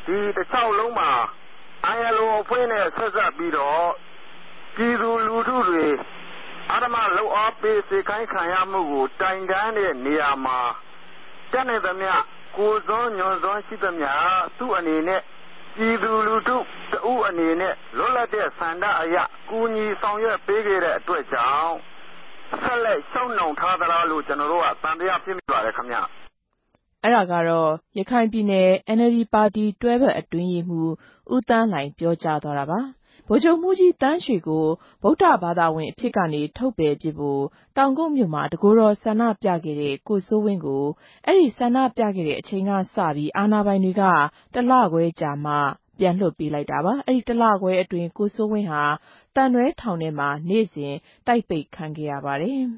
ဒီတစ်ချောင်းလုံးမှာILOအဖွဲ့နဲ့ဆက်ဆက်ပြီးတော့ပြည်သူလူထုတွေအဓမ္မလောက်အားပေးစေခိုင်းခံရမှုကိုတိုင်တန်းတဲ့နေရာမှာတက်နေသမျှကိုယ်စွန်းညွန်စွန်းရှိသမျှသူ့အနေနဲ့ပြည်သူလူထုတဦးအနေနဲ့လွတ်လပ်တဲ့ဆန္ဒအရကူညီဆောင်ရွက်ပေးခဲ့တဲ့အတွက်ကြောင့်ဆက်လက်ရှောက်နှောင်ထားသလားလို့ကျွန်တော်တို့ကတန်တရားဖြစ်မိပါတယ်ခင်ဗျာအဲ့ဒါကတော့ရခိုင်ပြည်နယ် NLD ပါတီတွဲဘက်အတွင်းရေးမှူးဦးသန်းလှိုင်ပြောကြားသွားတာပါဗိုလ်ချုပ်မှူးကြီးတန်းရွှေကိုဗုဒ္ဓဘာသာဝင်အဖြစ်ကနေထုတ်ပယ်ပစ်ဖို့တောင်ကုတ်မြို့မှာတကိုယ်တော်ဆန္ဒပြခဲ့တဲ့ကိုစိုးဝင်းကိုအဲ့ဒီဆန္ဒပြခဲ့တဲ့အချိန်ကစပြီးအာဏာပိုင်တွေကတလခွဲကြာမှပြန်လွှတ်ပေးလိုက်တာပါအဲ့ဒီတလခွဲအတွင်းကိုစိုးဝင်းဟာတန်ရွဲထောင်ထဲမှာနေ့စဉ်တိုက်ပိတ်ခံခဲ့ရပါတယ်